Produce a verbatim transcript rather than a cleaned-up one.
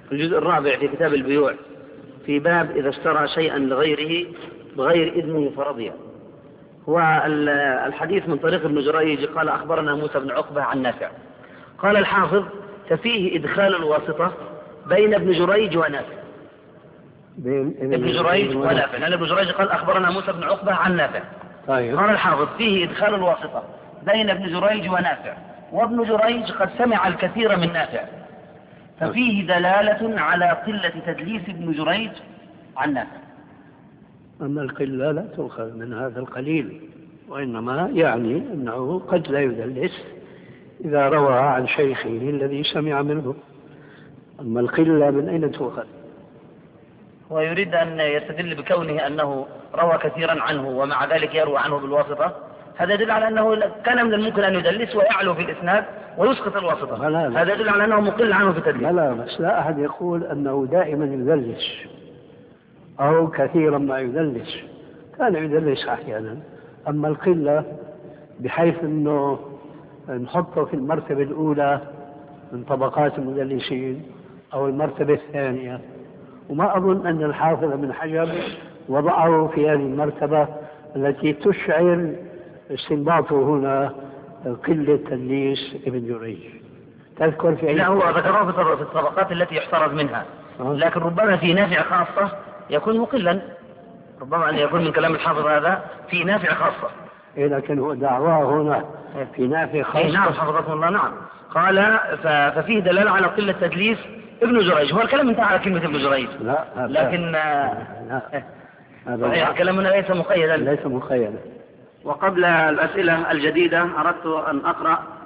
في الجزء الرابع في كتاب البيوع في باب إذا اشترى شيئا لغيره بغير إذنه فرضيه. هو الحديث من طريق ابن جريج قال أخبرنا موسى بن عقبة عن نافع. قال الحافظ ففيه إدخال الواسطة بين ابن جريج ونافع. ابن جريج ونافع لأن ابن جريج قال أخبرنا موسى بن عقبة عن نافع. طيب. قال الحافظ فيه إدخال الواسطة بين ابن جريج ونافع، وابن جريج قد سمع الكثير من نافع، ففيه دلالة على قلة تدليس ابن جريج عن نافع. أما القلة لا تؤخذ من هذا القليل، وإنما يعني أنه قد لا يدلس إذا روى عن شيخه الذي سمع منه. أما القلة من أين تؤخذ؟ ويريد أن يستدل بكونه أنه روى كثيرا عنه ومع ذلك يروى عنه بالواسطة، هذا يدل على أنه كان من الممكن أن يدلس ويعلو في الإسناد ويسقط الواسطة. لا لا. هذا يدل على أنه مقل عنه في التدليس. لا لا، بس لا أحد يقول أنه دائما يدلس أو كثيرا ما يدلس، كان يدلس أحيانا. أما القلة بحيث أنه نحطه في المرتبة الأولى من طبقات المدلسين أو المرتبة الثانية، وما أظن أن الحافظ بن حجر وضعه في هذه المرتبة التي تشعر استنباطه هنا قلة تدليس ابن جريج. تذكر في لا، هو ذكره في الطبقات التي يحترز منها، لكن ربما في نافع خاصة يكون مقلا، ربما أن يكون من كلام الحافظ هذا في نافع خاصة. إيه، لكن هو دعواه هنا في نافع خاصة. إيه نعم حفظكم الله. نعم. قال ففيه دلالة على قلة تدليس ابن جريج. هو الكلام انتهى على كلمة ابن جريج. لا. لكن لا. صحيح الكلام هنا ليس مقيدا. ليس مقيدا. وقبل الأسئلة الجديدة أردت أن أقرأ